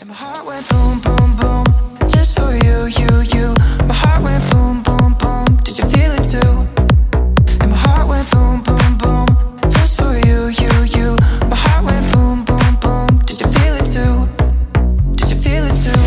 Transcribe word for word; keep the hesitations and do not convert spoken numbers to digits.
So my heart went boom, boom, boom, just for you, you, you. My heart went boom, boom, boom. Did you feel it too? And my heart went boom, boom, boom, just for you, you, you. My heart went boom, boom, boom. Did you feel it too? Did you feel it too?